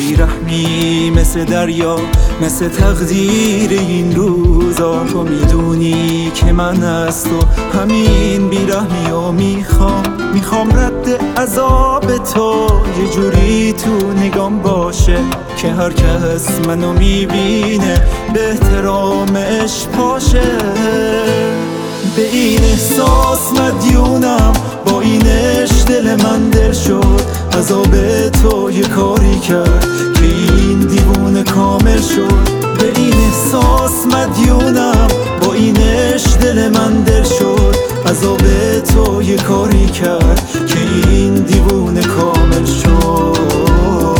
بیرحمی مثل دریا، مثل تقدیر این روزا. تو میدونی که من از تو همین بیرحمی و میخوام رد عذاب تو یه جوری تو نگام باشه که هر کس منو میبینه به احترامش پاشه. به این احساس مدیونم، با اینش دل من دل شد. عذاب تو یه کاری کرد که این دیوونه کامل شد. به این احساس مدیونم، با اینش دل من دل شد. عذاب تو یه کاری کرد که این دیوونه کامل شد.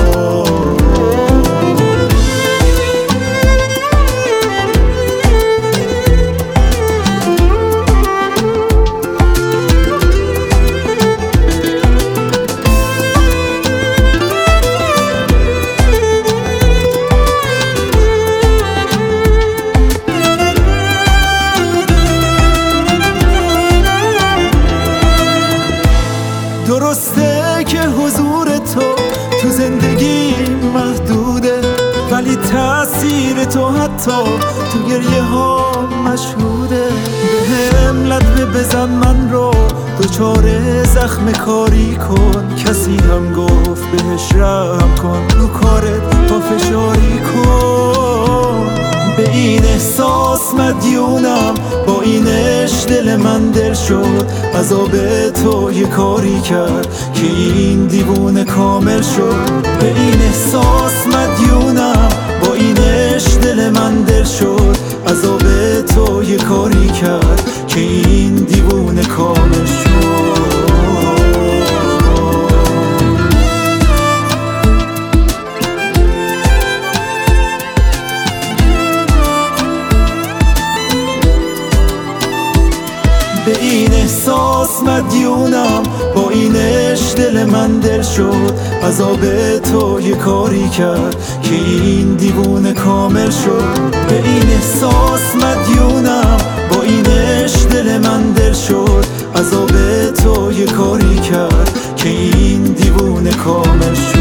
درسته که حضور تو زندگی محدوده، ولی تأثیر تو حتی تو گریه ها مشهوده. به هم لطمه بزن من رو دچار زخم کاری کن. کسی هم گفت بهش رحم کن، رو کارت پافشاری کن. به این احساس مدیونم، با اینش دل من دل شد. عذاب تو یه کاری کرد که این دیوونه کامل شد. به این احساس مدیونم، با اینش دل من دل شد. عذاب تو یه کاری کرد که این دیوونه کامل شد. به این احساس مدیونم، با اینش دل من دل شد. عذاب تو یه کاری کرد که این دیوونه کامل شد. به این احساس مدیونم، با اینش دل من دل شد. عذاب تو یه کاری کرد که این دیوونه کامل شد.